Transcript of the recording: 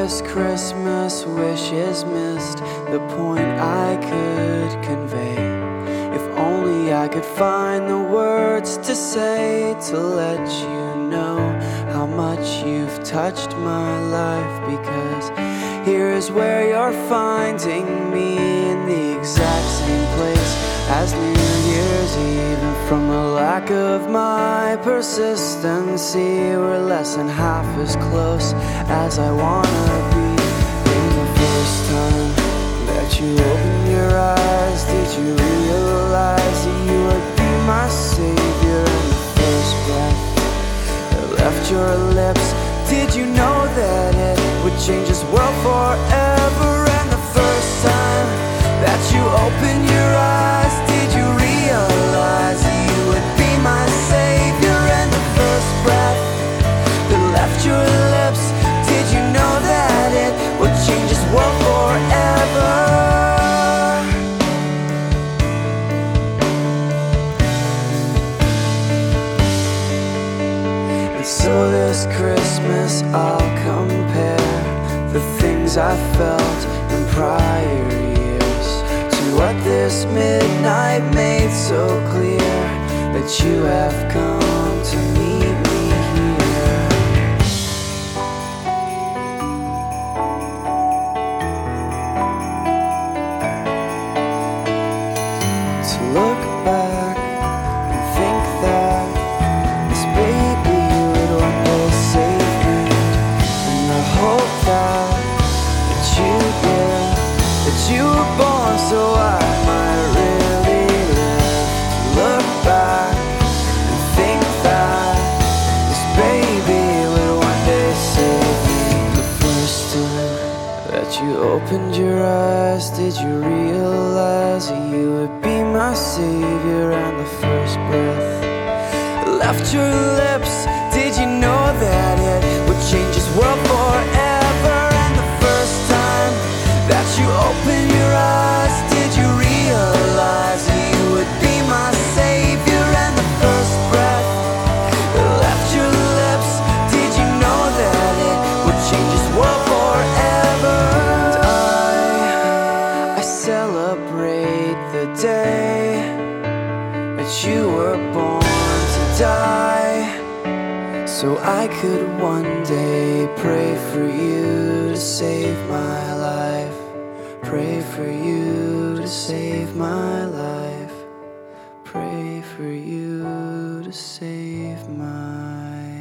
this Christmas wish is missed, the point I could convey. If only I could find the words to say, to let you know how much you've touched my life. Because here is where you're finding me, in the exact same place as New Year's Eve. And from the lack of my persistency, we're less than half as close as I wanna be. In the first time that you opened your eyes, did you realize that you would be my savior? In the first breath that left your lips, did you know that it would change this world forever? And the first time that you opened your eyes, did you realize that you would be my savior? And the first breath that left your lips, did you know that it would change this world forever? And so this Christmas I'll compare the things I felt in prior years to what this midnight made so clear, that you have come to meet me here. To look back and think that this baby would one day save me, and the hope that you did, that you were born so I might really live. To look back and think that this baby would one day save me. The first time that you opened your eyes, did you realize that you would be my savior? And the first breath left your lips, did you know that it would change this world forever? And the first time that you opened your eyes, did you realize that you would be my savior? And the first breath that left your lips, did you know that it would change this world forever? And I celebrate the day that you were born to die, so I could one day pray for you to save my life. Pray for you to save my life. Pray for you to save my life.